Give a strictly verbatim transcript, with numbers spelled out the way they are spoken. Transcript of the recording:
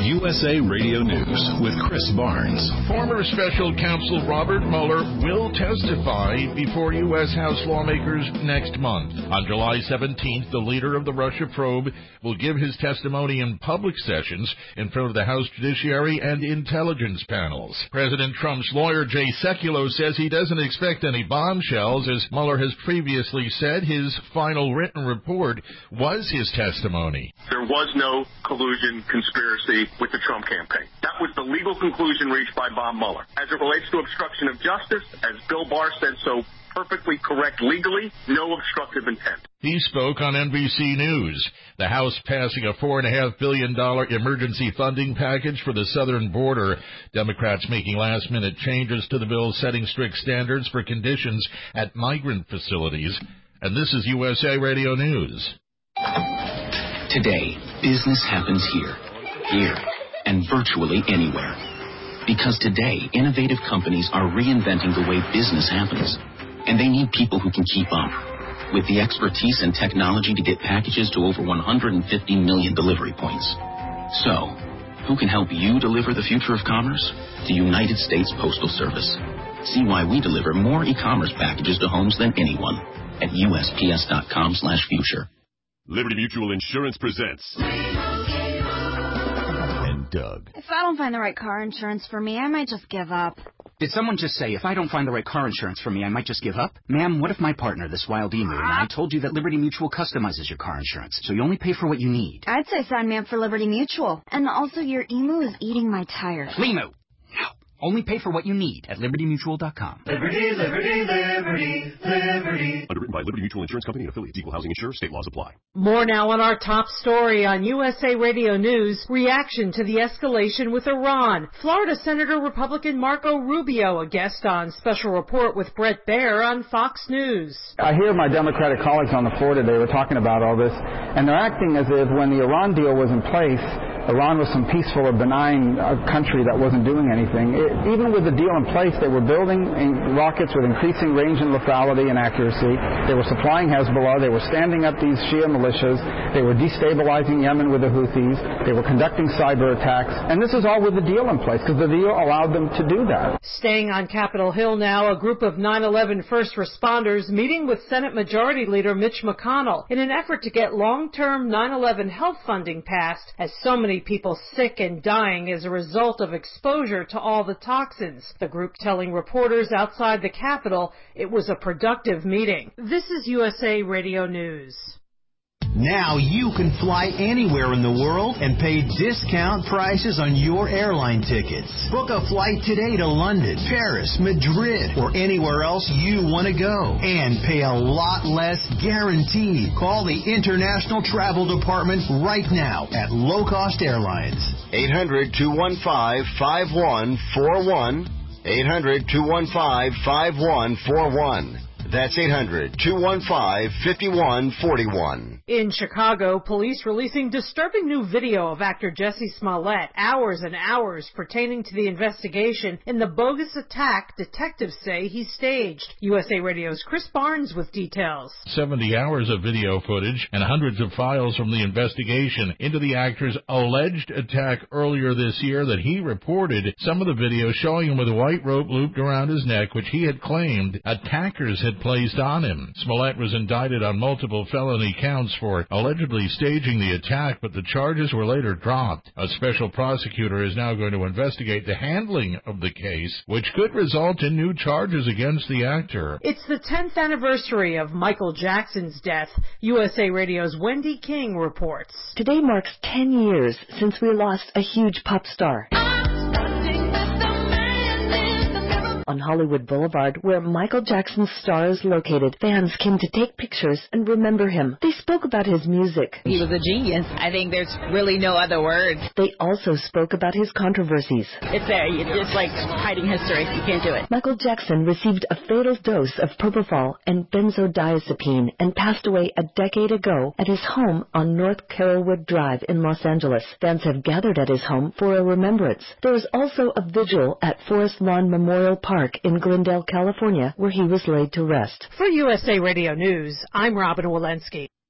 U S A Radio News with Chris Barnes. Former special counsel Robert Mueller will testify before U S House lawmakers next month. On July seventeenth, the leader of the Russia probe will give his testimony in public sessions in front of the House Judiciary and Intelligence panels. President Trump's lawyer, Jay Sekulow, says he doesn't expect any bombshells. As Mueller has previously said, his final written report was his testimony. There was no collusion conspiracy with the Trump campaign. That was the legal conclusion reached by Bob Mueller. As it relates to obstruction of justice, as Bill Barr said so perfectly correct legally, no obstructive intent. He spoke on N B C News. The House passing a four point five billion dollars emergency funding package for the southern border. Democrats making last-minute changes to the bill, setting strict standards for conditions at migrant facilities. And this is U S A Radio News. Today, business happens here, here, and virtually anywhere. Because today, innovative companies are reinventing the way business happens. And they need people who can keep up. With the expertise and technology to get packages to over one hundred fifty million delivery points. So, who can help you deliver the future of commerce? The United States Postal Service. See why we deliver more e-commerce packages to homes than anyone at U S P S dot com slash future. Liberty Mutual Insurance presents and Doug. If I don't find the right car insurance for me, I might just give up. Did someone just say, if I don't find the right car insurance for me, I might just give up? Ma'am, what if my partner, this wild emu, and I told you that Liberty Mutual customizes your car insurance, so you only pay for what you need? I'd say sign me up for Liberty Mutual. And also, your emu is eating my tires. Lemu! No. Only pay for what you need at liberty mutual dot com. Liberty, Liberty, Liberty, Liberty. Underwritten by Liberty Mutual Insurance Company and affiliates. Equal housing insurer. State laws apply. More now on our top story on U S A Radio News. Reaction to the escalation with Iran. Florida Senator Republican Marco Rubio, a guest on Special Report with Brett Baer on Fox News. I hear my Democratic colleagues on the floor today were talking about all this, and they're acting as if when the Iran deal was in place, Iran was some peaceful or benign uh, country that wasn't doing anything. It, even with the deal in place, they were building rockets with increasing range and lethality and accuracy. They were supplying Hezbollah. They were standing up these Shia militias. They were destabilizing Yemen with the Houthis. They were conducting cyber attacks. And this is all with the deal in place because the deal allowed them to do that. Staying on Capitol Hill now, a group of nine eleven first responders meeting with Senate Majority Leader Mitch McConnell in an effort to get long-term nine eleven health funding passed, as so many people sick and dying as a result of exposure to all the toxins. The group telling reporters outside the Capitol it was a productive meeting. This is U S A Radio News. Now you can fly anywhere in the world and pay discount prices on your airline tickets. Book a flight today to London, Paris, Madrid, or anywhere else you want to go. And pay a lot less guaranteed. Call the International Travel Department right now at Low Cost Airlines. eight hundred, two one five, five one four one. eight hundred, two one five, five one four one. That's eight hundred, two one five, five one four one. In Chicago, police releasing disturbing new video of actor Jussie Smollett, hours and hours pertaining to the investigation in the bogus attack detectives say he staged. U S A Radio's Chris Barnes with details. seventy hours of video footage and hundreds of files from the investigation into the actor's alleged attack earlier this year that he reported. Some of the video showing him with a white rope looped around his neck, which he had claimed attackers had placed on him. Smollett was indicted on multiple felony counts for allegedly staging the attack, but the charges were later dropped. A special prosecutor is now going to investigate the handling of the case, which could result in new charges against the actor. It's the tenth anniversary of Michael Jackson's death. U S A Radio's Wendy King reports. Today marks ten years since we lost a huge pop star. On Hollywood Boulevard, where Michael Jackson's star is located, fans came to take pictures and remember him. They spoke about his music. He was a genius. I think there's really no other words. They also spoke about his controversies. It's there. It's like hiding history. You can't do it. Michael Jackson received a fatal dose of propofol and benzodiazepine and passed away a decade ago at his home on North Carrollwood Drive in Los Angeles. Fans have gathered at his home for a remembrance. There is also a vigil at Forest Lawn Memorial Park in Glendale, California, where he was laid to rest. For U S A Radio News, I'm Robin Walensky.